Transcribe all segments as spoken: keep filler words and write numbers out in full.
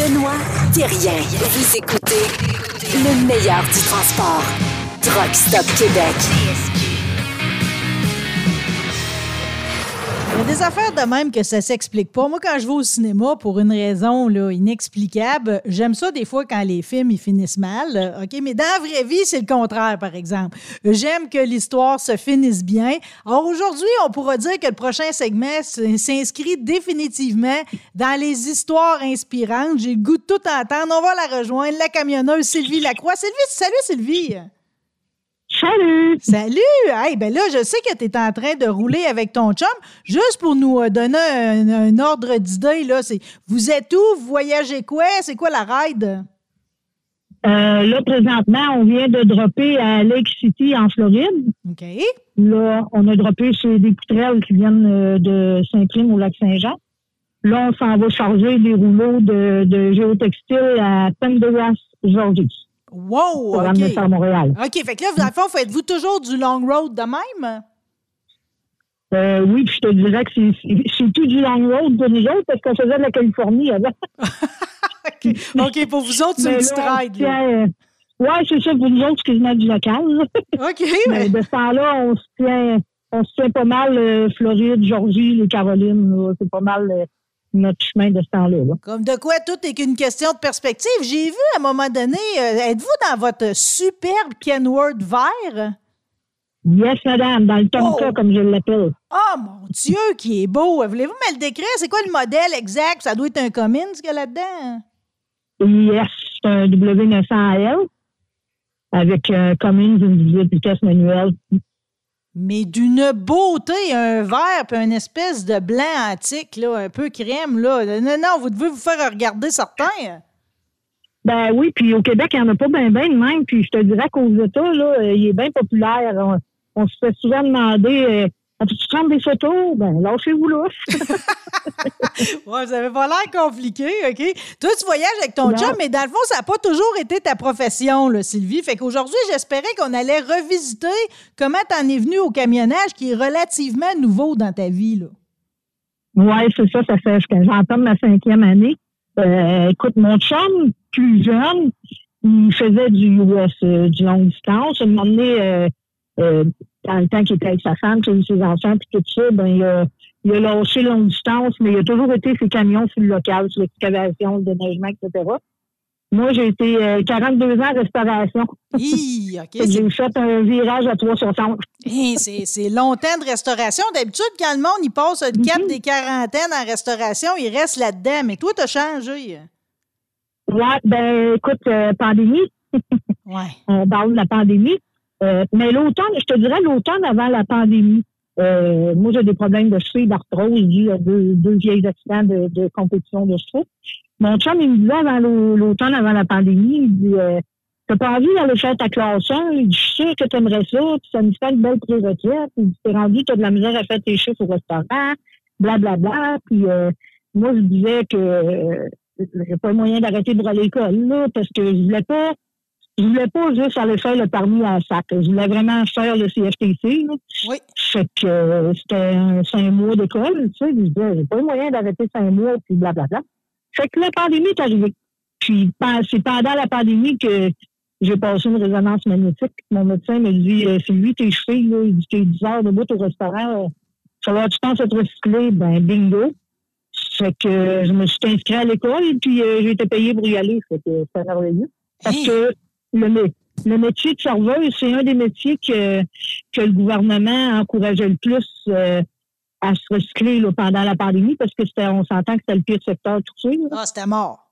Benoît Thérien. Vous écoutez le meilleur du transport. Truck Stop Québec. Il y a des affaires de même que ça s'explique pas. Moi, quand je vais au cinéma, pour une raison là, inexplicable, j'aime ça des fois quand les films ils finissent mal. OK? Mais dans la vraie vie, c'est le contraire, par exemple. J'aime que l'histoire se finisse bien. Alors aujourd'hui, on pourra dire que le prochain segment s'inscrit définitivement dans les histoires inspirantes. J'ai le goût de tout entendre. On va la rejoindre, la camionneuse Sylvie Lacroix. Sylvie, salut Sylvie! Salut! Salut! Hey, ben là, je sais que tu es en train de rouler avec ton chum. Juste pour nous euh, donner un, un ordre d'idée, là, c'est vous êtes où? Vous voyagez quoi? C'est quoi la ride? Euh, là, présentement, on vient de dropper à Lake City, en Floride. OK. Là, on a droppé chez des poutrelles qui viennent euh, de Saint-Prime au Lac-Saint-Jean. Là, on s'en va charger des rouleaux de, de géotextile à Pendergrass, Georgie. Wow! Pour OK. ramener ça à Montréal. OK, fait que là, dans le fond, faites-vous toujours du long road de même? Euh, oui, puis je te dirais que c'est, c'est, c'est tout du long road pour nous autres parce qu'on faisait de la Californie avant. OK. OK, pour vous autres, c'est une petite ride. Euh, oui, c'est ça, pour nous autres, c'est quasiment du local. OK. Mais de ce temps-là, on se tient, on se tient pas mal euh, Floride, Georgie, les Carolines. Là, c'est pas mal euh, notre chemin de ce temps-là. Là. Comme de quoi tout est qu'une question de perspective. J'ai vu à un moment donné, euh, êtes-vous dans votre superbe Kenworth vert? Yes, madame, dans le Tonka, oh. comme je l'appelle. Oh, mon Dieu, qui est beau. Voulez-vous me le décrire? C'est quoi le modèle exact? Ça doit être un Cummins qu'il y a là-dedans. Yes, c'est un W neuf cents L avec un Cummins, une dix-huit vitesses manuelle. Mais d'une beauté, un vert puis une espèce de blanc antique, là, un peu crème. Là. Non, non, vous devez vous faire regarder certains. Ben oui, puis au Québec, il n'y en a pas bien ben de même. Puis je te dirais qu'aux États, là, il est bien populaire. On, on se fait souvent demander euh, peux-tu prendre des photos? Ben, lâchez-vous là. Ouais, vous avez pas l'air compliqué, OK? Toi, tu voyages avec ton non. chum, mais dans le fond, ça n'a pas toujours été ta profession, là, Sylvie. Fait qu'aujourd'hui, j'espérais qu'on allait revisiter comment t'en es venu au camionnage qui est relativement nouveau dans ta vie, là. Oui, c'est ça. Ça fait que j'entame ma cinquième année. Euh, écoute, mon chum, plus jeune, il faisait du U S, euh, du longue distance. Il m'a emmené, euh, euh, dans le temps qu'il était avec sa femme, qu'il a eu ses enfants, puis tout ça, ben, il a, il a lâché longue distance, mais il a toujours été ses camions sur le local, sur l'excavation, le déneigement, et cetera. Moi, j'ai été euh, quarante-deux ans en restauration. Hi, okay, j'ai fait un virage à trois cent soixante. Hey, c'est, c'est longtemps de restauration. D'habitude, quand le monde il passe le cap mm-hmm. des quarantaines en restauration, il reste là-dedans. Mais toi, t'as changé. Ouais, ben écoute, euh, pandémie. Ouais. On parle de la pandémie. Euh, mais l'automne, je te dirais l'automne avant la pandémie. Euh, moi, j'ai des problèmes de cheville, d'arthrose, dû à deux, deux vieilles accidents de, de compétition de chevaux. Mon chum, il me disait avant l'automne, avant la pandémie, il me dit euh, t'as pas envie d'aller faire ta classe un? Il dit, je suis sûr que t'aimerais ça, puis ça nous fait une belle pré-retraite. Il dit, t'es rendu, t'as de la misère à faire tes chiffres au restaurant, blablabla. Bla, bla. Puis euh, moi, je disais que euh, j'ai pas moyen d'arrêter pour aller à l'école, là, parce que je voulais pas je voulais pas juste aller faire le permis à sac. Je voulais vraiment faire le C F T C. Là. Oui. Fait que euh, c'était un cinq mois d'école, tu sais. Je disais, j'ai pas moyen d'arrêter cinq mois, puis blablabla. Fait que la pandémie est arrivée. Puis c'est pendant la pandémie que j'ai passé une résonance magnétique. Mon médecin me dit, euh, c'est lui, tes chevilles, là, il dit, t'es dix heures debout au restaurant, euh, ça va, tu penses être recyclé? Ben, bingo. Fait que euh, je me suis inscrit à l'école, puis euh, j'ai été payé pour y aller. Fait que c'était merveilleux. Parce hey. que le, le métier de serveuse, c'est un des métiers que, que le gouvernement encourageait le plus euh, à se recycler là, pendant la pandémie, parce que c'était, on s'entend que c'était le pire secteur touché. Là. Ah, c'était mort.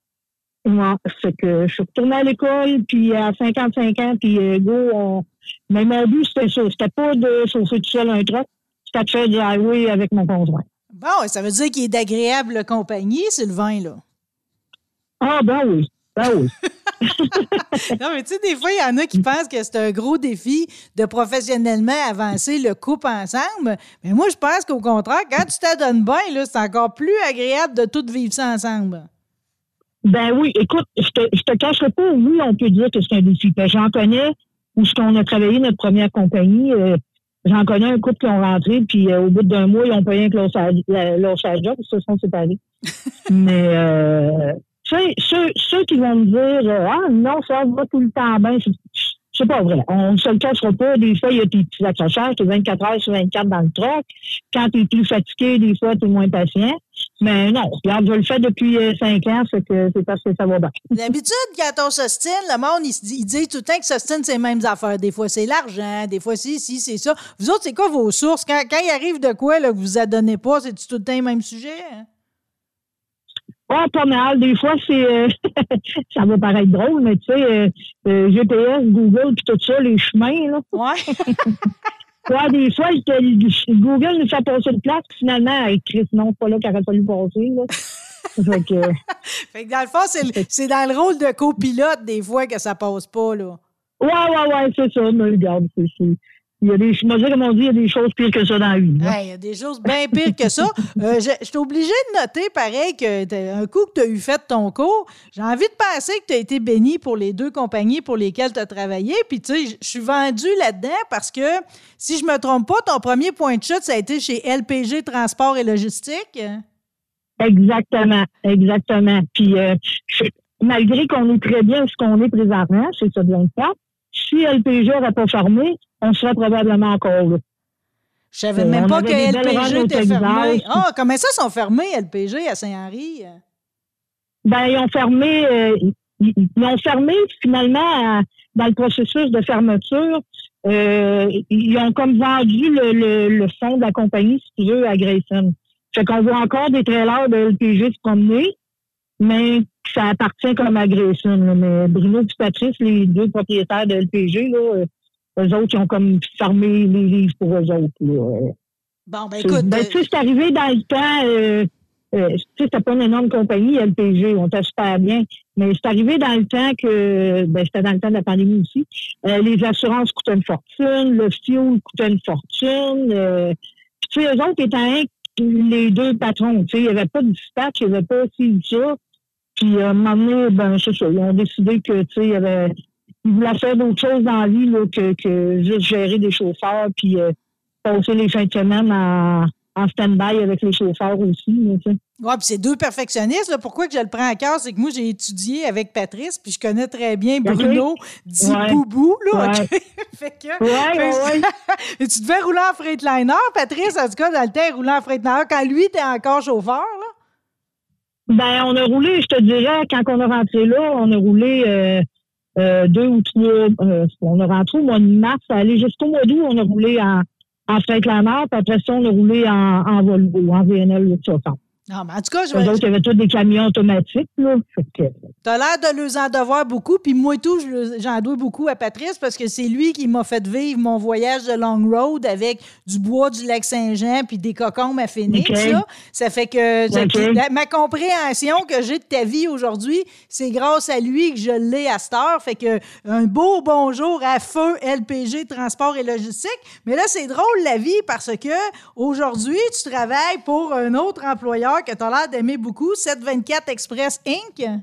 Ouais, c'est que je suis retournée à l'école, puis à cinquante-cinq ans, puis euh, go, on... mais mon but, c'était ça. C'était pas de chauffer tout seul un truck, c'était de faire du highway avec mon conjoint. Bon, ça veut dire qu'il est d'agréable compagnie, Sylvain, là. Ah, ben oui. Ben oui. Non, mais tu sais, des fois, il y en a qui pensent que c'est un gros défi de professionnellement avancer le couple ensemble. Mais moi, je pense qu'au contraire, quand tu t'adonnes bien, là, c'est encore plus agréable de tout vivre ça ensemble. Ben oui, écoute, je te, je te cacherai pas, oui, on peut dire que c'est un défi. J'en connais où ce qu'on a travaillé notre première compagnie, euh, j'en connais un couple qui ont rentré, puis euh, au bout d'un mois, ils ont payé un que leur job, ils se sont séparés. Mais, euh, tu sais, qui vont me dire euh, ah non, ça va tout le temps bien. C'est, c'est pas vrai. On ne se le cachera pas. Des fois, il y a des petits accrochages, t'es vingt-quatre heures sur vingt-quatre dans le truck. Quand t'es plus fatigué, des fois, t'es moins patient. Mais non, regarde, je le fais depuis cinq ans, c'est que c'est parce que ça va bien. D'habitude, quand on s'ostine, le monde, il, se dit, il dit tout le temps que s'ostine, c'est les mêmes affaires. Des fois, c'est l'argent, des fois, si, si, c'est ça. Vous autres, c'est quoi vos sources? Quand, quand il arrive de quoi là, que vous adonnez pas, c'est-tu tout le temps le même sujet? Hein? Ah, pas mal. Des fois, c'est euh, ça va paraître drôle, mais tu sais, euh, euh, G P S, Google, puis tout ça, les chemins, là. Ouais. Ouais, des fois, Google nous fait passer de place, puis finalement, hey, Chris, non, c'est pas là qu'il aurait fallu passer, là. Fait que, fait que dans le fond, c'est, c'est dans le rôle de copilote, des fois, que ça passe pas, là. Ouais, ouais, ouais, c'est ça. Mais regarde, c'est, c'est, il y a des, je me dis, comme on dit, il y a des choses pires que ça dans la vie. Ouais, il y a des choses bien pires que ça. Euh, je, je suis obligée de noter, pareil, que un coup que tu as eu fait ton cours, j'ai envie de penser que tu as été béni pour les deux compagnies pour lesquelles tu as travaillé. Puis, tu sais, je suis vendue là-dedans parce que, si je me trompe pas, ton premier point de chute, ça a été chez L P G Transport et Logistique. Exactement, exactement. Puis, euh, malgré qu'on est très bien ce qu'on est présentement, c'est ça bien ça. Si L P G n'aurait pas fermé, on serait probablement encore là. Je savais euh, même pas que L P G était fermé. Ah, oh, comment ça sont fermés, L P G, à Saint-Henri? Ben, ils ont fermé, euh, ils, ils ont fermé finalement à, dans le processus de fermeture. Euh, ils ont comme vendu le, le, le fonds de la compagnie, si tu veux, à Grayson. Fait qu'on voit encore des trailers de L P G se promener, mais ça appartient comme à Grayson. Là. Mais Bruno et Patrice, les deux propriétaires de L P G, là, eux autres, ils ont comme fermé les livres pour eux autres. Là. Bon, ben écoute... Ben, tu sais, c'est arrivé dans le temps... Euh, euh, tu sais, c'était pas une énorme compagnie, L P G, on était super bien, mais c'est arrivé dans le temps que... Ben, c'était dans le temps de la pandémie aussi. Euh, les assurances coûtaient une fortune, le fuel coûtait une fortune. Euh, tu sais, eux autres étant les deux patrons, tu sais, il n'y avait pas de dispatch, il n'y avait pas aussi ça. Puis, à un moment donné, ben, c'est ça, ils ont décidé que, tu sais, il y avait... Ils voulaient faire d'autres choses dans la vie là, que, que juste gérer des chauffeurs puis euh, passer les fins de semaine en, en stand-by avec les chauffeurs aussi. Oui, puis c'est deux perfectionnistes. Là. Pourquoi que je le prends à cœur? C'est que moi, j'ai étudié avec Patrice puis je connais très bien Bruno, okay. dit ouais. Boubou. Là, ouais. Okay? fait que, ouais, ouais, ouais. Tu devais rouler en Freightliner, Patrice, en tout cas, dans le temps, il roulait en Freightliner quand lui était encore chauffeur. Là. Ben, on a roulé, je te dirais, quand on a rentré là, on a roulé... Euh, Euh, deux ou trois, euh, on a rentré au mois de mars, allé jusqu'au mois d'août, on a roulé en, en Freightliner, puis après ça, on a roulé en, en Volvo, en V N L huit cent soixante. Non, mais en tout cas, je vais... il y avait tous des camions automatiques, là. Que... T'as l'air de les en devoir beaucoup, puis moi tout, j'en dois beaucoup à Patrice parce que c'est lui qui m'a fait vivre mon voyage de long road avec du bois du lac Saint-Jean puis des cocombes à Phoenix. Okay. Là. Ça fait que okay. la, ma compréhension que j'ai de ta vie aujourd'hui, c'est grâce à lui que je l'ai à cette heure. Fait que un beau bonjour à feu L P G Transport et Logistique. Mais là, c'est drôle la vie parce que aujourd'hui, tu travailles pour un autre employeur que tu as l'air d'aimer beaucoup, sept cent vingt-quatre Express Incorporated.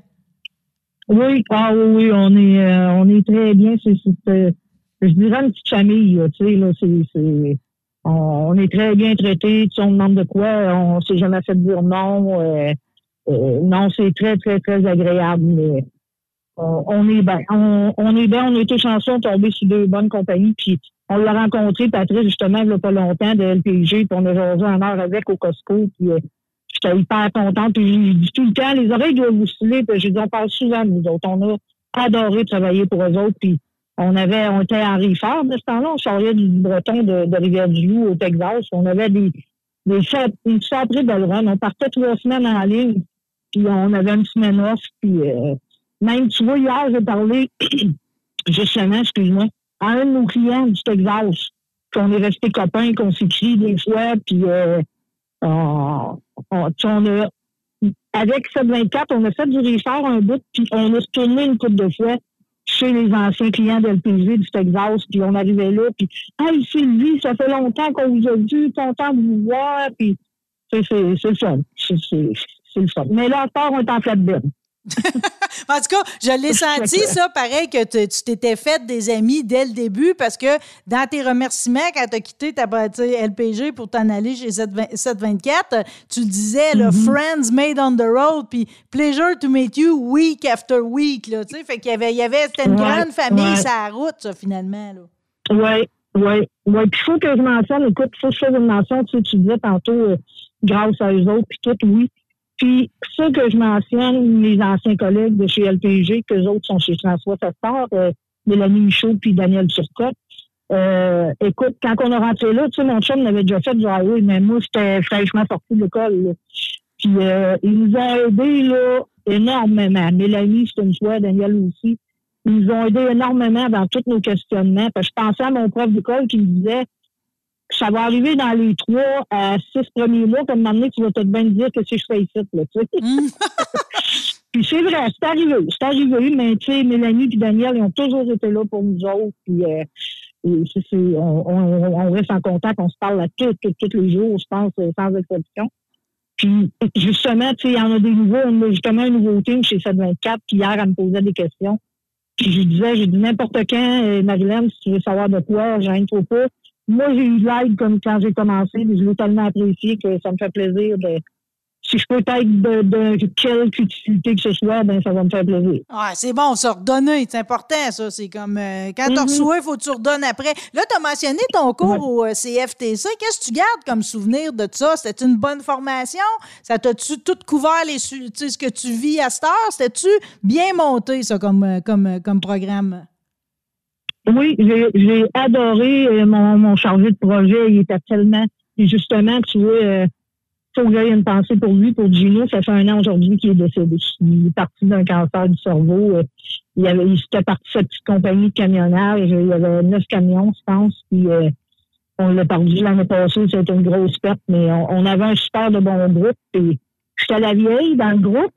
Oui, ah oui, oui, on est, euh, on est très bien. C'est, c'est, euh, je dirais une petite famille, là, tu sais, là, c'est, c'est, on, on est très bien traités. Tu sais, on demande de quoi, on s'est jamais fait dire non. Euh, euh, non, c'est très, très, très agréable. Mais on, on est bien. On, on est bien, on a été chanceux, on est tombé sur deux bonnes compagnies. Puis on l'a rencontré, Patrice, justement, il n'y a pas longtemps, de L P G, puis on a jasé un heure avec au Costco. Puis euh, j'étais hyper contente. Puis je dis tout le temps, les oreilles doivent vous filer. Puis j'ai dit, on parle souvent, nous autres. On a adoré travailler pour eux autres. Puis on avait, on était à Riffard de ce temps-là. On sortait du Breton de, de Rivière-du-Loup au Texas. On avait des, des fêtes, une sacrée belle run. On partait trois semaines en ligne. Puis on avait une semaine off. Puis euh, même, tu vois, hier, j'ai parlé, justement, excuse-moi, à un de nos clients du Texas. Qu'on est restés copains, qu'on s'écrit des fois. Puis euh, on, on, on a, avec sept cent vingt-quatre, on a fait du Riffard un bout, puis on a tourné une couple de fois chez les anciens clients de L P G du Texas, puis on arrivait là, puis « Hey, Sylvie, ça fait longtemps qu'on vous a vu, content de vous voir, puis c'est, c'est, c'est le fun. C'est, c'est, c'est le fun. Mais là, encore, on est en flatbed. En tout cas, je l'ai senti, ça, pareil, que tu, tu t'étais fait des amis dès le début parce que dans tes remerciements, quand tu as quitté ta L P G pour t'en aller chez sept vingt-quatre, tu le disais, là, mm-hmm. Friends made on the road, puis pleasure to meet you week after week. Là, fait qu'il y avait, il y avait, c'était une ouais, grande famille ouais. sur la route, ça, finalement. Oui, oui. Oui, puis il faut que je mentionne, écoute, il faut que je fasse une mention, tu sais, tu disais tantôt, euh, grâce à eux autres, puis tout, oui. Puis, ça que je mentionne, mes anciens collègues de chez L P G, qu'eux autres sont chez François Festor, euh, Mélanie Michaud puis Daniel Turcotte. Euh, écoute, quand on est rentré là, tu sais, mon chum m'avait déjà fait du highway, mais moi, j'étais fraîchement sorti de l'école. Là. Puis, euh, ils nous ont aidés, là, énormément. Mélanie, c'est une fois, Daniel aussi. Ils nous ont aidés énormément dans tous nos questionnements. Parce que je pensais à mon prof d'école qui me disait ça va arriver dans les trois à six premiers mois, comme m'amener, tu vas peut-être bien dire que si je fais ici, là, tu sais. Mm. Puis c'est vrai, c'est arrivé, c'est arrivé, mais tu sais, Mélanie et Daniel, ils ont toujours été là pour nous autres, puis euh, et c'est, c'est, on, on, on reste en contact, on se parle à tous, tous, tous les jours, je pense, sans exception. Puis justement, tu sais, il y en a des nouveaux, on a justement un nouveau team chez sept vingt-quatre, puis hier, elle me posait des questions. Puis je lui disais, j'ai dit n'importe quand, euh, Marilyn, si tu veux savoir de quoi, j'aime trop pas. Moi, j'ai eu de l'aide comme quand j'ai commencé, mais je l'ai tellement apprécié que ça me fait plaisir de. Si je peux être de, de quelque utilité que ce soit, ben ça va me faire plaisir. Ouais, c'est bon, ça redonner, c'est important, ça. C'est comme euh, quand mm-hmm. tu reçois, il faut que tu redonnes après. Là, tu as mentionné ton cours ouais. au C F T C. Qu'est-ce que tu gardes comme souvenir de ça? C'était une bonne formation? Ça t'a-tu tout couvert les, tu sais, ce que tu vis à cette heure? C'était-tu bien monté, ça, comme, comme, comme programme? Oui, j'ai, j'ai adoré mon, mon chargé de projet. Il était tellement... Et justement, tu vois... Euh, faut que j'aille une pensée pour lui, pour Gino. Ça fait un an aujourd'hui qu'il est décédé. Il est parti d'un cancer du cerveau. Il avait, il était parti de sa petite compagnie de camionnage. Il y avait neuf camions, je pense. Puis euh, on l'a perdu l'année passée. C'était une grosse perte, mais on, on avait un super de bon groupe. Puis j'étais la vieille dans le groupe.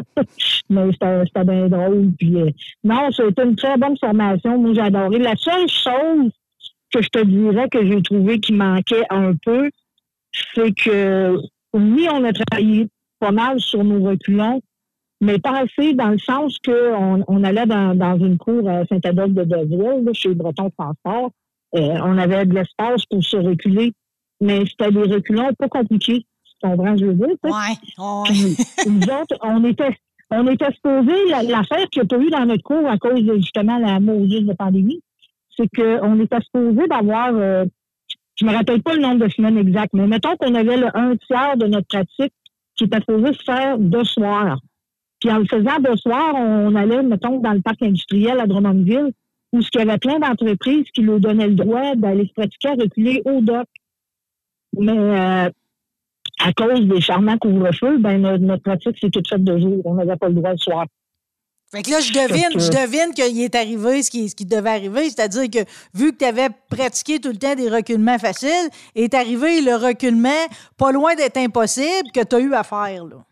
mais c'était, c'était bien drôle. Puis euh, non, c'était une très bonne formation. Moi, j'ai adoré. La seule chose que je te dirais que j'ai trouvé qui manquait un peu, c'est que oui, on a travaillé pas mal sur nos reculons, mais pas assez dans le sens qu'on on allait dans, dans une cour à Saint-Adolphe de Deville, là, chez Breton Transport. Euh, on avait de l'espace pour se reculer, mais c'était des reculons pas compliqués. Tu comprends, je veux dire? Oui, oui. Puis, nous autres, on était, on était supposés, la, l'affaire qu'il n'y a pas eu dans notre cours à cause de justement la maudite de pandémie, c'est qu'on était supposés d'avoir... Euh, je me rappelle pas le nombre de semaines exact, mais mettons qu'on avait le un tiers de notre pratique qui était supposé se faire de soir. Puis en le faisant de soir, on allait, mettons, dans le parc industriel à Drummondville, où il y avait plein d'entreprises qui nous donnaient le droit d'aller se pratiquer à reculer au dock. Mais euh, à cause des charmants couvre-feu, ben notre, notre pratique, c'est toute faite de jour. On n'avait pas le droit le soir. Fait que là, je devine, que... je devine qu'il est arrivé ce qui, ce qui devait arriver, c'est-à-dire que vu que tu avais pratiqué tout le temps des reculements faciles, est arrivé le reculement pas loin d'être impossible que tu as eu à faire, là.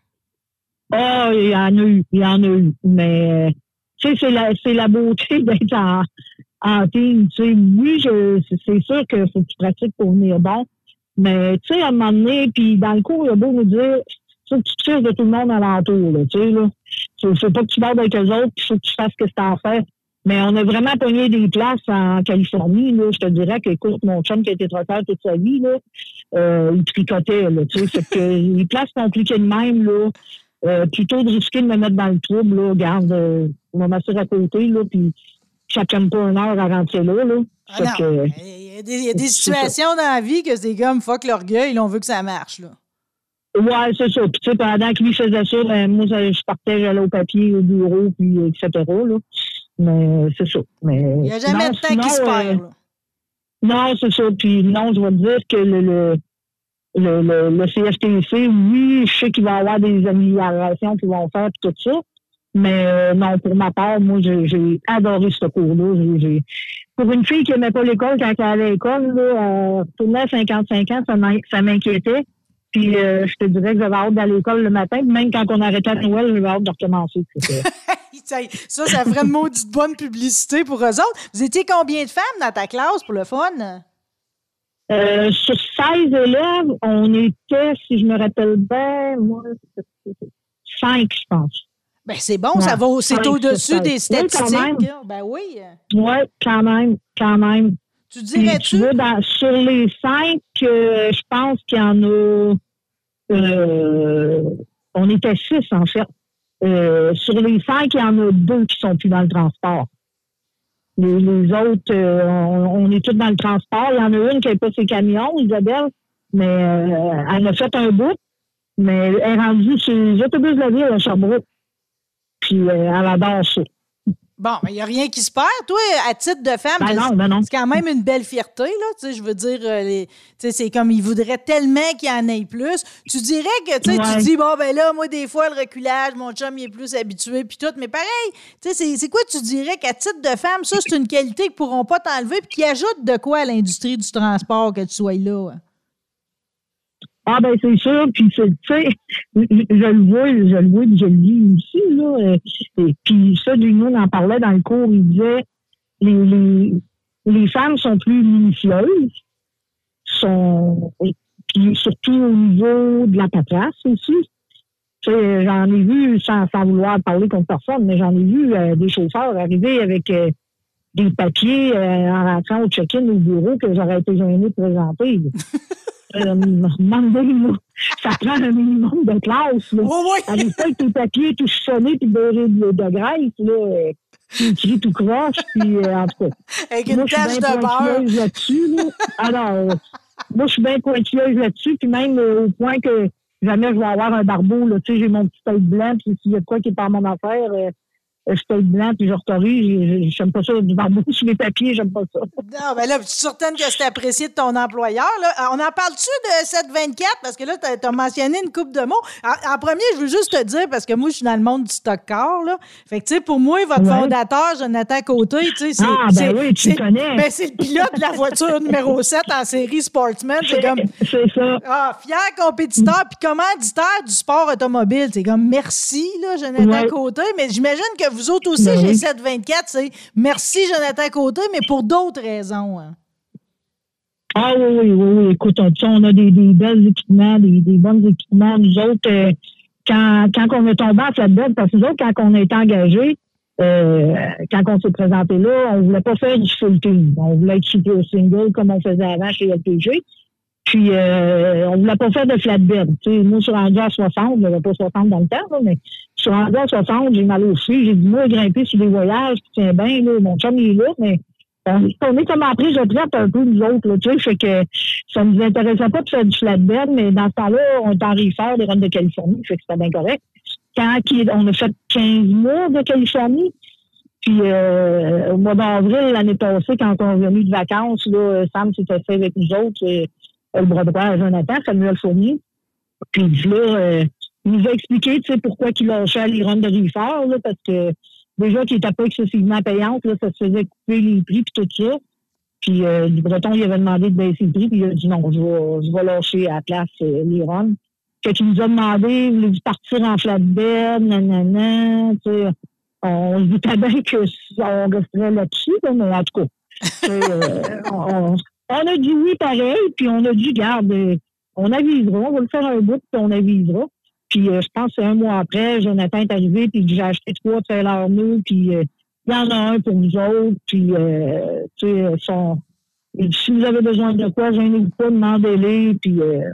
Ah, oh, il y en a eu, il y en a eu. Mais, tu sais, c'est la, c'est la beauté d'être en, en team. Tu sais, oui, je, c'est sûr qu'il faut que tu pratiques pour venir bon. Mais, tu sais, à un moment donné, puis dans le cours, il y a beau nous dire, faut que tu te fiches de tout le monde alentour, là, tu sais, là. Il faut pas que tu parles avec eux autres, il faut que tu fasses ce que tu as à faire. Mais on a vraiment pogné des places en Californie, là. Je te dirais que, écoute, mon chum qui a été trotteur toute sa vie, là, euh, il tricotait, là, tu sais. Fait que les places compliquées de même, là, euh, plutôt de risquer de me mettre dans le trouble, là, garde, euh, on va m'assurer à côté, là, puis ça prenne pas une heure à rentrer là, là. Ah non, que, il y a des, il y a des situations dans la vie que c'est comme fuck l'orgueil, on veut que ça marche, là. Ouais, c'est ça. Puis, tu sais, pendant que lui faisait ça, ben, moi, je partais, j'allais au papier, au bureau, puis et cetera, là. Mais c'est ça. Mais, il n'y a jamais de temps sinon, qui se perd, là. Euh, non, c'est ça. Puis non, je vais te dire que le, le, le, le, le C F T C, oui, je sais qu'il va y avoir des améliorations qu'ils vont faire, puis tout ça. Mais euh, non, pour ma part, moi, j'ai, j'ai adoré ce cours-là. J'ai, j'ai... Pour une fille qui n'aimait pas l'école quand elle allait à l'école, là, euh, tournait à cinquante-cinq ans, ça, ça m'inquiétait. Puis euh, je te dirais que j'avais hâte d'aller à l'école le matin. Même quand on arrêtait à Noël, j'avais hâte de recommencer. ça, ça ferait une maudite bonne publicité pour eux autres. Vous étiez combien de femmes dans ta classe pour le fun? Euh, sur seize élèves, on était, si je me rappelle bien, moi, cinq, je pense. Ben, c'est bon, ouais. ça va, c'est ouais, au-dessus c'est des statistiques. Oui, ben oui. Oui, quand même, quand même. Tu dirais-tu? Tu vois, dans, sur les cinq, euh, je pense qu'il y en a... Euh, on était six, en fait. Euh, sur les cinq, il y en a deux qui sont plus dans le transport. Les, les autres, euh, on, on est tous dans le transport. Il y en a une qui n'a pas ses camions, Isabelle, mais euh, elle a fait un bout, mais elle est rendue sur les autobus de la ville à Sherbrooke. Puis euh, elle adore ça. Bon, mais il n'y a rien qui se perd. Toi, à titre de femme, ben non, ben non. c'est quand même une belle fierté, là. Tu sais, je veux dire, les, tu sais, c'est comme ils voudraient tellement qu'il y en ait plus. Tu dirais que, tu sais, ouais. tu dis, bon, ben là, moi, des fois, le reculage, mon chum, il est plus habitué, puis tout. Mais pareil, tu sais, c'est, c'est quoi tu dirais qu'à titre de femme, ça, c'est une qualité qu'ils ne pourront pas t'enlever, puis qui ajoute de quoi à l'industrie du transport que tu sois là? Ah ben c'est sûr, puis tu sais, je, je le vois, je le vois, je le dis aussi, là. Et puis ça, Gino en parlait dans le cours, il disait les, les, les femmes sont plus minutieuses, sont puis surtout au niveau de la paperasse aussi. Tu sais, j'en ai vu, sans, sans vouloir parler contre personne, mais j'en ai vu euh, des chauffeurs arriver avec euh, des papiers euh, en rentrant au check-in au bureau que j'aurais été gênée de présenter. Euh, ça prend un minimum de classe. Là. Oh oui. Avec ça, avec tes papiers tout chiffonné puis beurré de, de graisse, là, tu écris tout croche, puis euh, en tout cas. Avec une tache de beurre. Là-dessus, là. Alors, euh, moi, je suis bien pointilleuse là-dessus, puis même euh, au point que jamais je vais avoir un barbeau, là, tu sais, j'ai mon petit taille blanc, puis s'il y a de quoi qui est pas mon affaire, euh, je taille blanc, puis je recorrige. J'aime pas ça, du barbeau sur les papiers, j'aime pas ça. Non, ben là, je suis certaine que c'est apprécié de ton employeur. Là. On en parle-tu de sept vingt-quatre? Parce que là, tu as mentionné une couple de mots. En, en premier, je veux juste te dire, parce que moi, je suis dans le monde du stock car, là. Fait que, tu sais, pour moi, votre ouais. fondateur, Jonathan Côté, tu sais, c'est... Ah, ben c'est, oui, tu c'est, connais. Ben, c'est le pilote de la voiture numéro sept en série Sportsman. C'est, c'est comme... C'est ça. Ah, fier compétiteur puis commanditaire du sport automobile. C'est comme merci, là, Jonathan ouais. Côté. Mais j'imagine que vous autres aussi, ben j'ai oui. sept vingt-quatre, c'est merci Jonathan Côté, mais pour d'autres raisons. Hein. Ah oui, oui, oui, oui. Écoute, on, on a des, des belles équipements, des, des bons équipements. Nous autres, euh, quand, quand on est tombé à Flatbed, parce que nous autres, quand on a été engagés, euh, quand on s'est présenté là, on voulait pas faire du full team. On voulait être super single comme on faisait avant chez L P G. Puis, euh, on voulait pas faire de flatbed. Tu sais, moi, je suis rendu à soixante, je n'avais pas soixante dans le temps, là, mais je suis rendu à soixante, j'ai mal aux pieds. J'ai dit, moi, grimper sur des voyages, tiens bien, là, mon chum, il est là, mais on, on est comme en prise de traite un peu, nous autres, là, tu sais, fait que ça nous intéressait pas de faire du flatbed, mais dans ce temps-là, on est en refaire des runs de Californie, fait que c'était bien correct. Quand on a fait quinze mois de Californie, puis euh, au mois d'avril, l'année passée, quand on est venu de vacances, là, Sam s'était fait avec nous autres, et, le bras droit à Jonathan, Samuel Fournier. Puis là, euh, il nous a expliqué, tu sais, pourquoi il lâchait les runs de Riffard, là, parce que déjà qu'il n'était pas excessivement payante, là, ça se faisait couper les prix puis tout ça. Puis euh, le Breton, il avait demandé de baisser le prix, puis il a dit non, je vais, je vais lâcher à la place euh, les runs. Fait qu'il nous a demandé, il voulait partir en flatbed, nanana, tu sais. On se doutait bien qu'on resterait là-dessus, là, mais en tout cas, euh, on, on a dit oui pareil, puis on a dit, garde, on avisera, on va le faire un bout, puis on avisera. Puis euh, je pense que un mois après, Jonathan est arrivé, puis j'ai acheté trois trailers nœuds, puis euh, il y en a un pour nous autres, puis euh, tu sais, son... si vous avez besoin de quoi, gênez-vous pas, demandez-les, puis euh,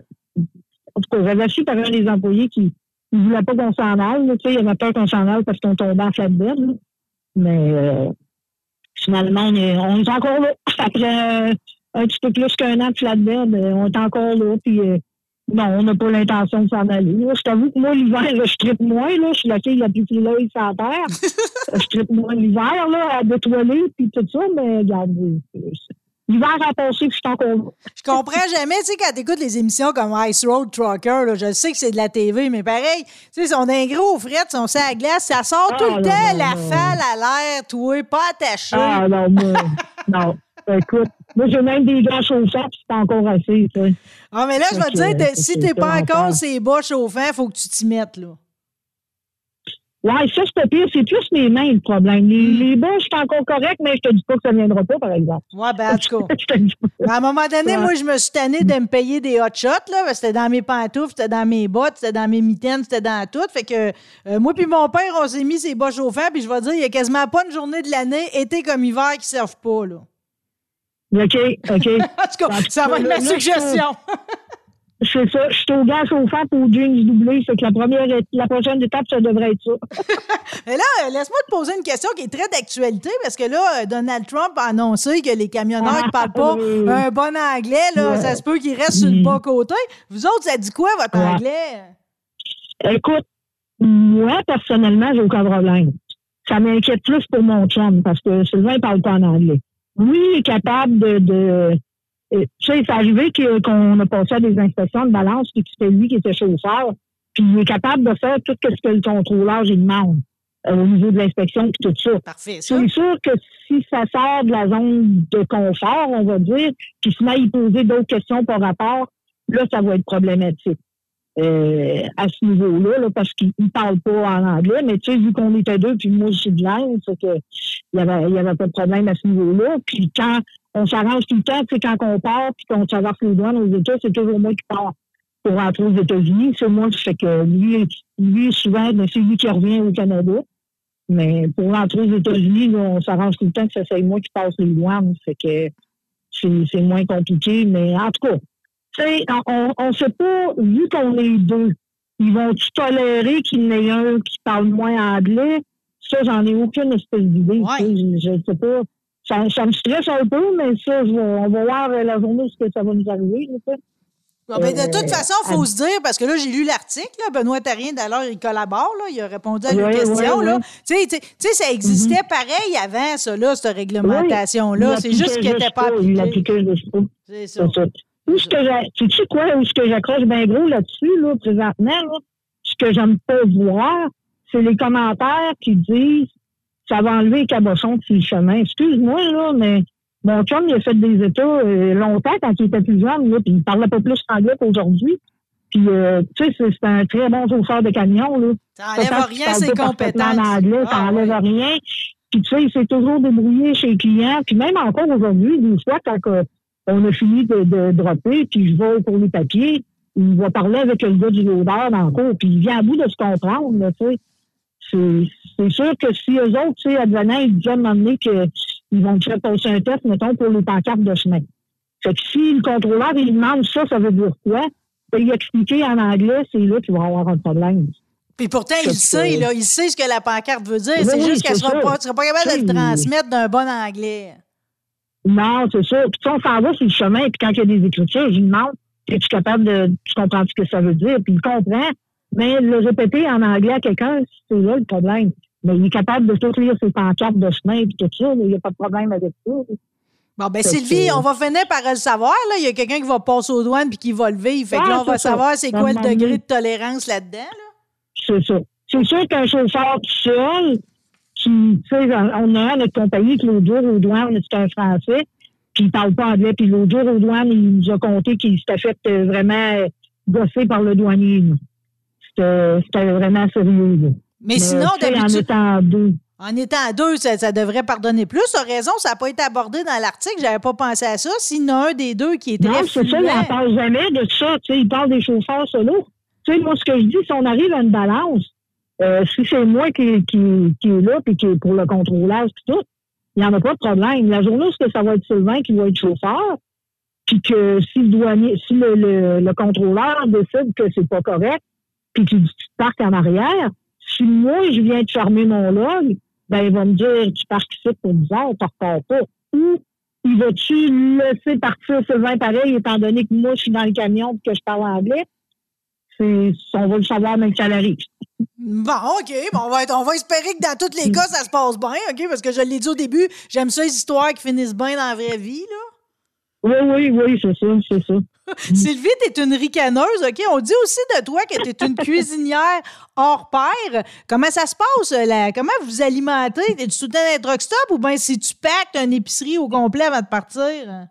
en tout cas, j'avais su par un des employés qui ne voulait pas qu'on s'en aille, tu sais, il avait peur qu'on s'en aille parce qu'on tombait en flatbed, là. Mais euh, finalement, on est, on est encore là, après... Euh, un petit peu plus qu'un an de flatbed, on est encore là, puis euh, non, on n'a pas l'intention de s'en aller. Là. Je t'avoue que moi, l'hiver, là, je tripe moins, là, je suis la fille la plus frileuse sur la terre. Je tripe moins l'hiver, là, à détoiler, puis tout ça, mais regarde, l'hiver a passé, puis je suis encore là. Je comprends jamais, tu sais, quand t'écoutes les émissions comme Ice Road Trucker, là, je sais que c'est de la T V, mais pareil, tu sais, on a un gros fret, on sait à la glace, ça sort ah, tout le temps, non, la non. Falle à l'air, toi, pas attaché. Ah non, moi, non. Écoute, moi, j'ai même des gants chauffants, puis c'est encore assez, tu sais. Ah, mais là, je vais te dire, si t'es pas encore ces bas chauffants, il faut que tu t'y mettes, là. Ouais, ça, c'est pire. C'est plus mes mains, le problème. Les, Mm. les bas, je suis encore correct, mais je te dis pas que ça ne viendra pas, par exemple. Ouais, ben, en tout cas. Je te dis pas. Ben, à un moment donné, Ouais. moi, je me suis tannée de me payer des hot shots, là. parce que C'était dans mes pantoufles, c'était dans mes bottes, c'était dans mes mitaines, c'était dans tout. Fait que euh, moi puis mon père, on s'est mis ses bas chauffants, puis je vais dire, il y a quasiment pas une journée de l'année, été comme hiver, qui ne servent pas, là. OK, OK. En tout cas, ça va être ma Là, suggestion. C'est ça. Je suis au gaz chauffant pour jeans doublés. C'est que la première, la prochaine étape, ça devrait être ça. Mais là, euh, laisse-moi te poser une question qui est très d'actualité, parce que là, euh, Donald Trump a annoncé que les camionneurs qui parlent pas oui. un bon anglais, là, Ouais. ça se peut qu'ils restent sur le Mm. bas côté. Vous autres, ça dit quoi, votre Ouais. anglais? Écoute, moi, personnellement, j'ai aucun problème. Ça m'inquiète plus pour mon chum, parce que Sylvain ne parle pas en anglais. Oui, il est capable de... de euh, tu sais, c'est arrivé que- qu'on a passé à des inspections de balance, puis que c'était lui qui était chauffeur, puis il est capable de faire tout ce que le contrôleur lui demande euh, au niveau de l'inspection, puis tout ça. Parfait, ça. C'est sûr que si ça sort de la zone de confort, on va dire, puis se met à y poser d'autres questions par rapport, là, ça va être problématique. Euh, à ce niveau-là, là, parce qu'il ne parle pas en anglais, mais tu sais, vu qu'on était deux, puis moi, je suis de l'Inde, c'est que il y avait, il y avait pas de problème à ce niveau-là. Puis quand on s'arrange tout le temps, tu sais, quand on part, puis qu'on traverse les douanes aux États, c'est toujours moi qui pars pour rentrer aux États-Unis. C'est moi qui fait que lui, lui, souvent, ben, c'est lui qui revient au Canada. Mais pour rentrer aux États-Unis, là, on s'arrange tout le temps que ça c'est moi qui passe les douanes. Fait que c'est, c'est moins compliqué. Mais en tout cas, tu sais, on ne sait pas, vu qu'on est deux, ils vont-tu tolérer qu'il y en ait un qui parle moins anglais? Ça, j'en ai aucune espèce d'idée. Ouais. Tu sais, Je ne sais pas. Ça, ça me stresse un peu, mais ça, je vais- on va voir euh, la journée ce que ça va nous arriver. Tu sais. Bon, ben, de toute Euh, façon, il faut se dire, parce que là, j'ai lu l'article, là, Benoît Tarien, d'ailleurs, il collabore, là, il a répondu à nos Ouais, questions. ouais, là. ouais. Tu sais, tu sais- tu sais, ça existait pareil avant, ça, là, cette réglementation-là. Oui, C'est il juste qu'il l'appliquait n'était pas juste Il appliqué. l'appliquait juste pas. C'est ça. C'est ça. Où ce que j'ai, tu sais quoi, où ce que j'accroche bien gros là-dessus, là, présentement, là, ce que j'aime pas voir, c'est les commentaires qui disent ça va enlever les cabochons sur le chemin. Excuse-moi, là, mais mon chum, il a fait des états euh, longtemps quand il était plus jeune, là, puis il parlait pas plus anglais qu'aujourd'hui. Puis, euh, tu sais, c'est, c'est un très bon chauffeur de camion, là. Ça enlève Peut-être qu'il rien parle ses pas parfaitement compétences. En anglais, ça Ah, enlève ouais. rien. Puis, tu sais, il s'est toujours débrouillé chez les clients. Puis, même encore aujourd'hui, des fois, quand euh, on a fini de, de dropper, puis je vais pour les papiers, il va parler avec le gars du loader dans le cours, puis il vient à bout de se comprendre, là, tu sais. C'est, c'est sûr que si eux autres, tu sais, advenant, ils disaient à un moment donné qu'ils vont te faire passer un test, mettons, pour les pancartes de chemin. Fait que si le contrôleur, il demande ça, ça veut dire quoi? Il lui expliquer en anglais, c'est là qu'il va avoir un problème. Puis pourtant, il Fait sait, que- là, il sait ce que la pancarte veut dire. Oui, c'est oui, juste qu'elle ne c'est sera ça. pas, tu seras pas capable de le Tu sais, transmettre d'un bon anglais. Non, c'est ça. Puis tu sais, on s'en va sur le chemin, puis quand il y a des écritures, je lui demande, es-tu capable de... Tu comprends ce que ça veut dire? Puis il comprend. Mais le répéter en anglais à quelqu'un, c'est là le problème. Mais il est capable de tout lire ses pancartes de chemin et tout ça. Il n'y a pas de problème avec ça. Bon, ben Fait Sylvie, que- on va finir par le savoir. Là. Il y a quelqu'un qui va passer aux douanes puis qui va le vivre. Fait que Ah, là, on va c'est ça. savoir c'est À quoi un le moment degré donné. de tolérance là-dedans. Là. C'est ça. C'est sûr qu'un chauffeur tout seul, qui, tu sais, on a un à notre compagnie que l'autre jour aux douanes, c'est un Français, puis il parle pas anglais. Puis l'autre jour aux douanes, il nous a conté qu'il s'était fait euh, vraiment gosser par le douanier. là. C'était, c'était vraiment sérieux. Là. Mais, Mais, sinon, tu sais, en d'habitude, étant deux. en étant à deux, ça, ça devrait pardonner plus. Tu as raison, ça n'a pas été abordé dans l'article. J'avais pas pensé à ça. S'il y en a un des deux qui est très Non, c'est ça, il fluent, n'en parle jamais de ça. Tu sais, il parle des chauffeurs solo. Tu sais, moi, ce que je dis, si on arrive à une balance, euh, si c'est moi qui, qui, qui est là, puis qui est pour le contrôlage, puis tout, il n'y en a pas de problème. La journée où ça va être Sylvain qui va être chauffeur, puis que si le douanier, si le, le, le contrôleur décide que c'est pas correct, puis qu'il dit tu parques en arrière, si moi, je viens de fermer mon log, ben, il va me dire, tu parques ici pour bizarre, tu repars pas. Ou, il va-tu laisser partir Sylvain pareil, étant donné que moi, je suis dans le camion et que je parle anglais? C'est, on va le savoir même quand elle arrive. Bon, OK. Bon, on, va être- on va espérer que dans tous les cas, ça se passe bien, OK? Parce que je l'ai dit au début, j'aime ça, les histoires qui finissent bien dans la vraie vie, là. Oui, oui, oui, c'est ça, c'est ça. Sylvie, t'es une ricaneuse, OK? On dit aussi de toi que t'es une cuisinière hors pair. Comment ça se passe, là? Comment vous alimentez? Es-tu tout le temps dans les truck stop ou bien si tu pactes une épicerie au complet avant de partir?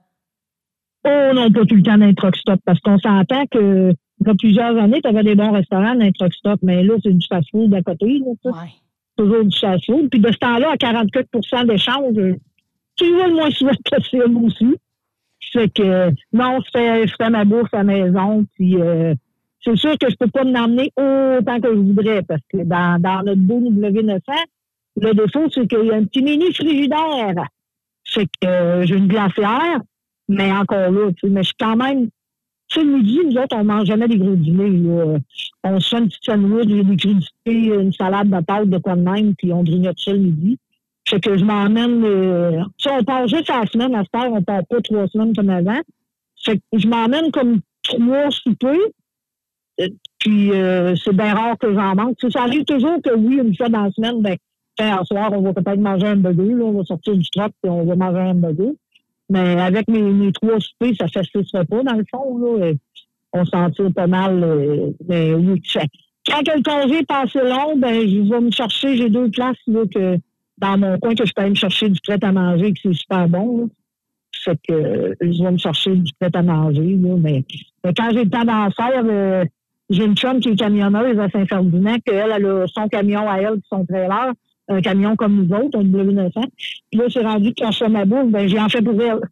Oh non, pas tout le temps dans les truck stop, parce qu'on s'entend que il y a plusieurs années, tu avais des bons restaurants dans les truck stop, mais là, c'est du fast-food à côté. Là, ça. Ouais. toujours du fast-food. Puis de ce temps-là, à quarante-quatre pour cent d'échange, tu y vas le moins souvent possible aussi. Fait que, non, je fais, je fais ma bourse à la maison, puis euh, c'est sûr que je peux pas m'emmener autant que je voudrais, parce que dans, dans notre beau W neuf cents, le défaut, c'est qu'il y a un petit mini frigidaire. Fait que euh, j'ai une glacière, mais encore là, tu sais, mais je suis quand même... Tu sais, le midi, nous autres, on mange jamais des gros dîners. Là. On se fait une petite sandwich, des crudités, une salade de pâtes, de quoi de même, puis on grignote ça le midi. Fait que je m'emmène... Euh, tu sais, on part juste à la semaine, à cette heure, on part pas trois semaines comme avant. Fait que je m'emmène comme trois soupers, euh, puis euh, c'est bien rare que j'en manque. Tu sais, ça arrive toujours que oui, une fois dans la semaine, ben, un soir, on va peut-être manger un burger, là, on va sortir du truck et on va manger un burger. Mais avec mes, mes trois soupers, ça fait six repas, dans le fond, là. On s'en tire pas mal. Euh, mais oui, quand le congé est assez long, ben, je vais me chercher, j'ai deux places, là, que, dans mon coin, que je peux aller me chercher du prêt à manger, que c'est super bon, là. Fait que, euh, je vais me chercher du prêt à manger, là. Mais, mais quand j'ai le temps d'en faire, euh, j'ai une chum qui est camionneuse à Saint-Ferdinand, qu'elle, elle a son camion à elle, puis son trailer. Un camion comme nous autres, un W neuf cents. Puis là, c'est rendu que quand je fais ma bouffe, ben, j'ai en fait pour elle.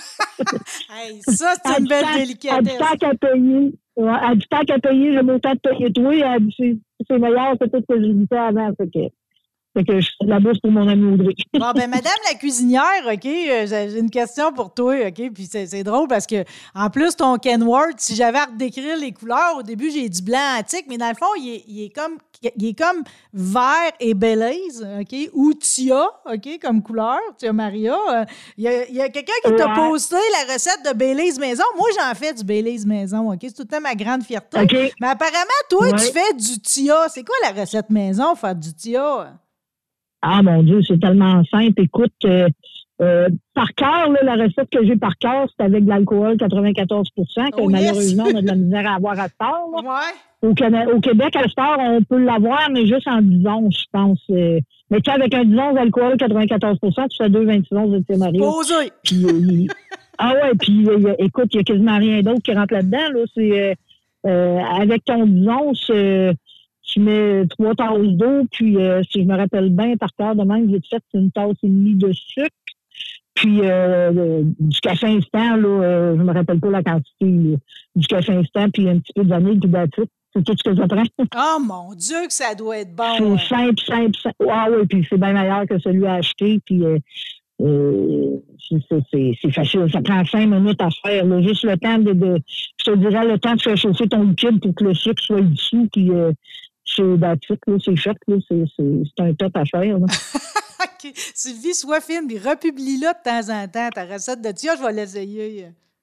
Hey, ça, c'est une belle délicatesse. Elle a du temps qu'à payer. Ouais, elle a du temps qu'à payer, j'ai mon temps de payer toi. Elle a dit, c'est, c'est meilleur, c'est tout ce que je disais avant. Fait que, fait que je fais de la bouffe pour mon ami Audrey. Bon, ben, madame la cuisinière, OK, euh, j'ai une question pour toi, OK? Puis c'est, c'est drôle parce que, en plus, ton Kenworth, si j'avais à redécrire les couleurs, au début, j'ai du blanc antique, mais dans le fond, il est, il est comme. Il est comme vert et Belize, OK? Ou Tia, OK, comme couleur, Tia Maria. Il y a, il y a quelqu'un qui ouais. t'a posté la recette de Belize maison. Moi, j'en fais du Belize maison, OK? C'est tout le temps ma grande fierté. Okay. Mais apparemment, toi, ouais. tu fais du Tia. C'est quoi la recette maison, faire du Tia? Ah, mon Dieu, c'est tellement simple. Écoute, euh, euh, par cœur, là, la recette que j'ai par cœur, c'est avec de l'alcool quatre-vingt-quatorze pour cent, que oh, malheureusement, yes. on a de la misère à avoir à cette heure. Ouais. Au, Cana- au Québec, à cette heure, on peut l'avoir, mais juste en dix onces, je pense. Euh, mais tu sais, avec un dix onces d'alcool, quatre-vingt-quatorze pour cent, tu fais deux vingt-six onces de Tia Maria. Posé! Puis, euh, ah ouais, puis euh, écoute, il y a quasiment rien d'autre qui rentre là-dedans. Là. C'est, euh, euh, avec ton dix onces, euh, tu mets trois tasses d'eau, puis euh, si je me rappelle bien, par cœur de même, j'ai fait une tasse et demie de sucre. Puis euh, du café instant, là, euh, je me rappelle pas la quantité, là, du café instant, puis un petit peu de vanille, puis d'attitude. C'est tout ce que ça prend. Oh mon Dieu, que ça doit être bon! C'est ouais. simple, simple, simple. Ah oui, puis c'est bien meilleur que celui à acheter, puis euh, euh, c'est, c'est, c'est facile. Ça prend cinq minutes à faire. Là. Juste le temps de, de, je te dirais, le temps de faire chauffer ton liquide pour que le sucre soit dessous, puis euh, c'est d'attitude, là, c'est fait, là, c'est, c'est, c'est un top à faire. Là. Okay. Sylvie, sois fine, puis republie-la de temps en temps, ta recette de Tia, je vais l'essayer.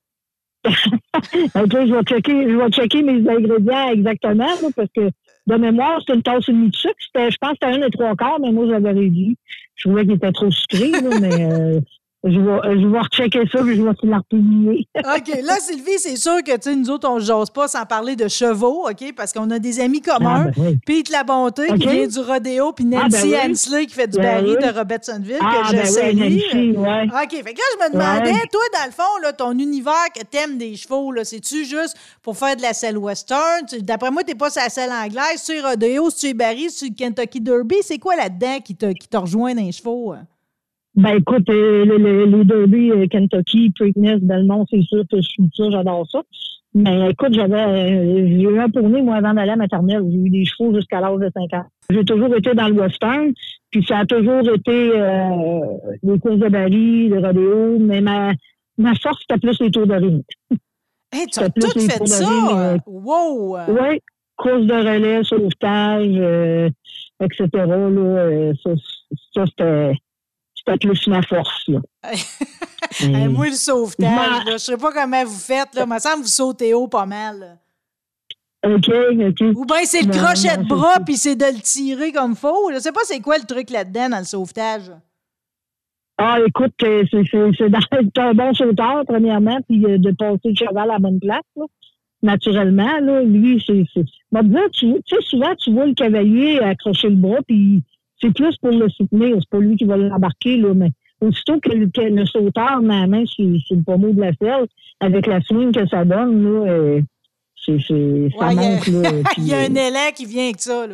OK, je vais checker, je vais checker mes ingrédients exactement, là, parce que de mémoire, c'était une tasse et demie de sucre. C'était, je pense que c'était un et trois quarts, mais moi, j'avais réduit. Je trouvais qu'il était trop sucré, là, mais euh, je vais, je vais rechecker ça, puis je vais te la republier. OK. Là, Sylvie, c'est sûr que, tu sais, nous autres, on ne jase pas sans parler de chevaux, OK? Parce qu'on a des amis communs. Ah, ben oui. Pete Labonté, okay. qui vient du rodéo, puis Nancy ah, ben Hensley, oui. qui fait du ben baril oui. de Robertsonville, ah, que je ben salue. Oui, Nancy, ouais. OK. Fait que là, je me demandais, ouais. toi, dans le fond, là, ton univers que t'aimes des chevaux, là, c'est-tu juste pour faire de la selle western? Tu, d'après moi, t'es pas sur la selle anglaise. C'est rodéo, c'est baril, c'est Kentucky Derby. C'est quoi là-dedans qui te, qui te rejoint dans les chevaux? Ben écoute, euh, les, les derby euh, Kentucky, Preakness, Belmont, c'est sûr que je suis ça, j'adore ça. Mais écoute, j'avais euh, j'ai eu un tournée, moi, avant d'aller à la maternelle. J'ai eu des chevaux jusqu'à l'âge de cinq ans. J'ai toujours été dans le western, puis ça a toujours été euh, les courses de baril, le rodéo, mais ma, ma force, c'était plus les tours de ring. Hey, tu as tout fait ça? Ring, euh, wow! Oui, course de relais, sauvetage, euh, et cetera. Là, euh, ça, ça c'était... C'était plus ma force, là. hey, moi, le sauvetage, là, je sais pas comment vous faites, là. Il me semble que vous sautez haut pas mal. OK, OK. Ou bien c'est le non, crochet non, de bras, puis c'est de le tirer comme faut. Je sais pas c'est quoi le truc là-dedans, dans le sauvetage. Ah, écoute, c'est, c'est, c'est d'être un bon sauteur, premièrement, puis de passer le cheval à la bonne place, là. Naturellement, là. Lui, c'est... c'est... Bon, tu sais, souvent, tu vois le cavalier accrocher le bras, puis... C'est plus pour le soutenir, c'est pas lui qui va l'embarquer, là, mais aussitôt que le, que le sauteur met la main sur, sur le pommeau de la selle, avec la swing que ça donne, là, euh, c'est, c'est, ça ouais, monte, il y a, là. il y a un élan qui vient avec ça, là.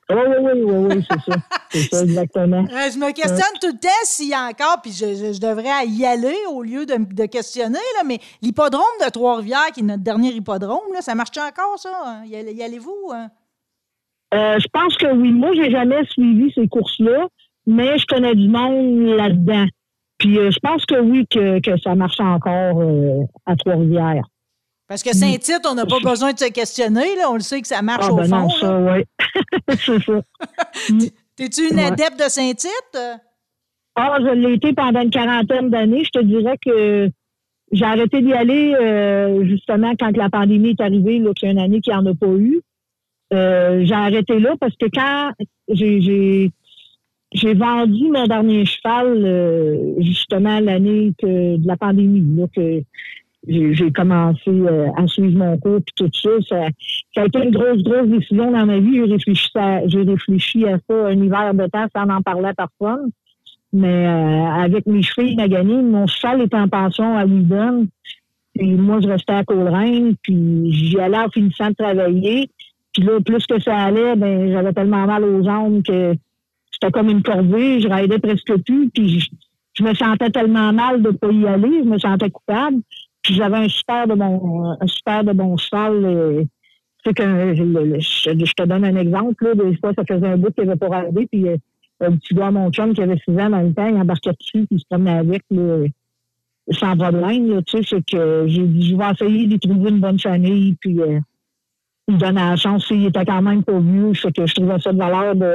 Oui, oui, oui, oui, oui, c'est ça. C'est ça, exactement. Euh, je me questionne ouais. tout le temps s'il y a encore, puis je, je, je devrais y aller au lieu de, de questionner, là, mais l'hippodrome de Trois-Rivières, qui est notre dernier hippodrome, là, ça marche encore, ça? Y, y allez-vous? Hein? Euh, je pense que oui. Moi, j'ai jamais suivi ces courses-là, mais je connais du monde là-dedans. Puis euh, je pense que oui, que, que ça marche encore euh, à Trois-Rivières. Parce que Saint-Tite, on n'a pas besoin de se questionner, là. On le sait que ça marche ah, au ben fond. Non, ça, oui. C'est ça. T'es-tu une ouais. adepte de Saint-Tite? Ah, je l'ai été pendant une quarantaine d'années. Je te dirais que j'ai arrêté d'y aller euh, justement quand la pandémie est arrivée, là, qu'il y a une année qu'il n'y en a pas eu. Euh, j'ai arrêté là parce que quand j'ai, j'ai, j'ai vendu mon dernier cheval, euh, justement l'année que, de la pandémie, là, que J'ai, j'ai commencé euh, à suivre mon cours et tout ça. ça. Ça a été une grosse, grosse décision dans ma vie. J'ai réfléchi à, j'ai réfléchi à ça un hiver de temps sans en parler à personne. Mais euh, avec mes chevilles maganées, mon cheval était en pension à Whedon. Puis moi, je restais à Coleraine. Puis j'y allais en finissant de travailler. Puis là, plus que ça allait, ben j'avais tellement mal aux jambes que c'était comme une corvée. Je raidais presque plus. Puis je, je me sentais tellement mal de ne pas y aller. Je me sentais coupable. Puis j'avais un super de bon, un super de bon cheval. Euh, tu sais que je, je, je te donne un exemple. Là, des fois, ça faisait un bout qu'il n'avait pas raidé. Puis euh, un petit gars, mon chum, qui avait six ans dans le temps, il embarquait dessus, puis il se promenait avec, là, sans problème. Là, tu sais, c'est que j'ai dit, je vais essayer de trouver une bonne famille. Puis euh, il me donnait la chance. Il était quand même pas vieux. C'est que je trouvais ça de valeur de,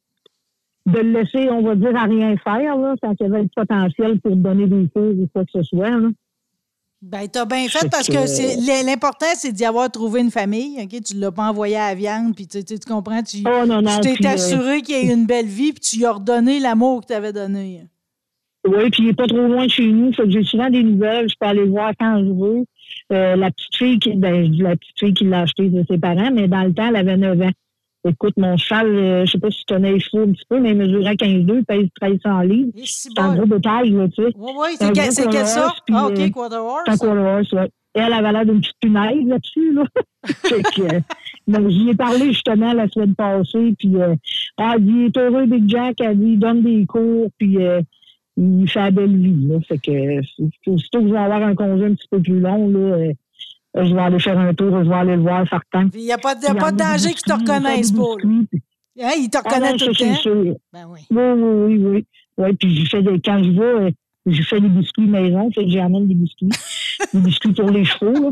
de le laisser, on va dire, à rien faire, là, quand il y avait le potentiel pour donner des cours ou quoi que ce soit. Là. Ben, t'as bien fait parce que, que c'est, l'important, c'est d'y avoir trouvé une famille. Okay? Tu ne l'as pas envoyé à la viande, puis tu, tu, tu comprends? Tu, oh, non, non, tu t'es puis, assuré euh, qu'il y ait une belle vie, puis tu lui as redonné l'amour que tu avais donné. Oui, puis il n'est pas trop loin de chez nous. Fait que j'ai souvent des nouvelles. Je peux aller voir quand je veux. Euh, la petite fille, qui, ben, je dis la petite fille qui l'a acheté de ses parents, mais dans le temps, elle avait neuf ans. Écoute, mon cheval, euh, je sais pas si tu connais les chevaux un petit peu, mais il mesurait quinze deux, il pèse treize cents livres. C'est un gros détail, là, tu sais. Oui, oui, c'est, quel, c'est quel ça? Puis, ah, OK, quarter horse. C'est un quarter horse, oui. Et elle avait l'air d'une petite punaise là-dessus, là. Fait que, euh, donc, j'y ai parlé justement la semaine passée, puis euh, elle dit, il est heureux, Big Jack, elle dit, il donne des cours, puis euh, il fait la belle vie, là. Fait que, aussitôt que je vais avoir un congé un petit peu plus long, là, euh, je vais aller faire un tour, je vais aller le voir certain. Il n'y a pas de, pas de danger qu'ils te reconnaissent pas. Hein, ils te reconnaissent ah, tout le temps. Sûr. Ben oui. Oui, oui, oui, oui. Oui, puis je fais des, quand je vais, je fais des biscuits maison, fait que j'amène des biscuits. Des biscuits pour les chevaux, là.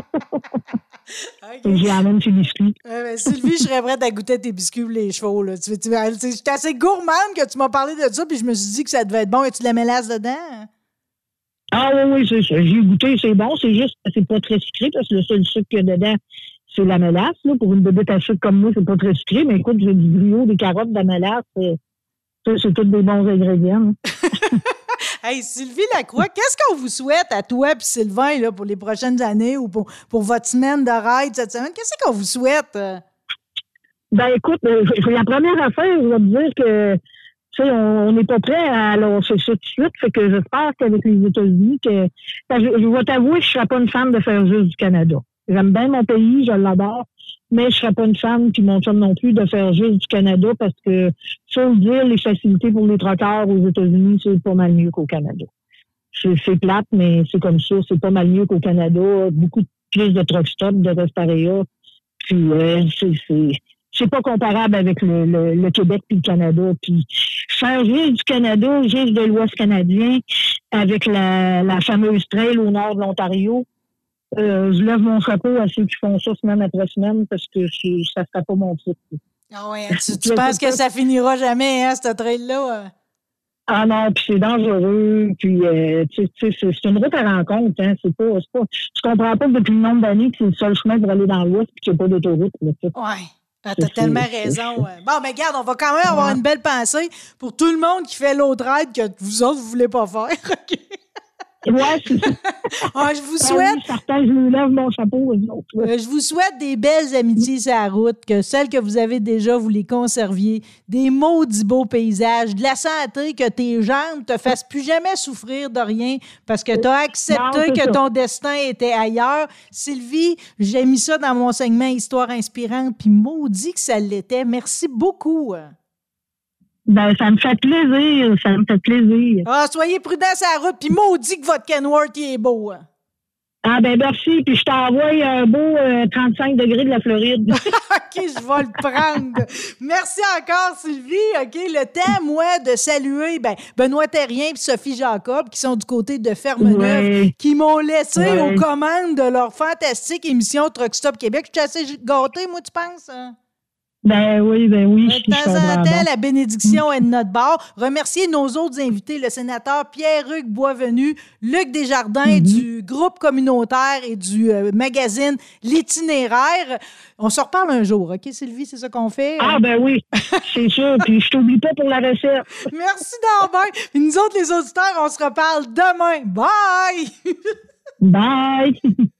Okay. J'amène ces biscuits. Euh, ben, Sylvie, je serais prête à goûter tes biscuits pour les chevaux, là. Tu, tu, j'étais assez gourmande que tu m'as parlé de ça, puis je me suis dit que ça devait être bon. As-tu de la mélasse dedans? Ah oui, oui, c'est ça. J'ai goûté, c'est bon. C'est juste que c'est pas très sucré parce que le seul sucre qu'il y a dedans, c'est la mélasse. Là. Pour une bébête à sucre comme moi, c'est pas très sucré. Mais écoute, j'ai du gruyot, des carottes, de la mélasse. Ça, c'est tous des bons ingrédients. Hey, Sylvie Lacroix, qu'est-ce qu'on vous souhaite à toi et Sylvain là, pour les prochaines années ou pour, pour votre semaine de ride cette semaine? Qu'est-ce qu'on vous souhaite? Ben écoute, la première affaire, je vais te dire que tu sais, on n'est pas prêt à lancer ça tout de suite. Fait que j'espère qu'avec les États-Unis, que je, je vais t'avouer que je ne serais pas une fan de faire juste du Canada. J'aime bien mon pays, je l'adore, mais je ne serais pas une fan, puis mon chum non plus, de faire juste du Canada parce que, faut le dire, les facilités pour les trotteurs aux États-Unis, c'est pas mal mieux qu'au Canada. C'est, c'est plate, mais c'est comme ça, c'est pas mal mieux qu'au Canada. Beaucoup plus de truck stop, de restaréa. Puis euh, c'est, c'est, c'est pas comparable avec le, le, le Québec puis le Canada. Puis faire juste du Canada, juste de l'Ouest canadien, avec la, la fameuse trail au nord de l'Ontario, euh, je lève mon chapeau à ceux qui font ça semaine après semaine parce que c'est, ça ne serait pas mon truc. Ah ouais, tu, tu penses que ça finira jamais, hein, cette trail-là? Ah non, puis c'est dangereux, puis euh, tu sais, c'est, c'est une route à rencontre, hein, c'est pas, c'est pas, je comprends pas que depuis le nombre d'années que c'est le seul chemin pour aller dans l'Ouest puis qu'il n'y a pas d'autoroute. Là, ouais. Ah, t'as tellement raison. Bon, mais regarde, on va quand même avoir une belle pensée pour tout le monde qui fait l'autre ride que vous autres, vous voulez pas faire. Ouais, c'est ça. Ah, je vous souhaite... Ah oui, certains, je me lève mon chapeau aux autres. Ouais. Euh, je vous souhaite des belles amitiés sur la route, que celles que vous avez déjà, vous les conserviez, des maudits beaux paysages, de la santé, que tes jambes te fassent plus jamais souffrir de rien parce que tu as accepté Non, que ça. ton destin était ailleurs. Sylvie, j'ai mis ça dans mon segment Histoire inspirante, puis maudit que ça l'était. Merci beaucoup. Ben, ça me fait plaisir, ça me fait plaisir. Ah, soyez prudents sur la route, puis maudit que votre Kenworth, il est beau. Ah ben merci, puis je t'envoie un beau euh, trente-cinq degrés de la Floride. OK, je vais le prendre. Merci encore, Sylvie. OK, le temps, moi, de saluer ben, Benoît Terrien et Sophie Jacob, qui sont du côté de Fermeneuve, Ouais. qui m'ont laissé Ouais. aux commandes de leur fantastique émission Truck Stop Québec. Je suis assez gâtée, moi, tu penses? Hein? Ben oui, ben oui. De je temps en comprends temps, bien. la bénédiction est de notre bord. Remercier nos autres invités, le sénateur Pierre-Hugues Boisvenu, Luc Desjardins Mm-hmm. du groupe communautaire et du euh, magazine L'Itinéraire. On se reparle un jour, OK, Sylvie? C'est ça qu'on fait? Ah ben oui, c'est sûr. Puis je t'oublie pas pour la recette. Merci d'Ambert. Puis nous autres, les auditeurs, on se reparle demain. Bye! Bye!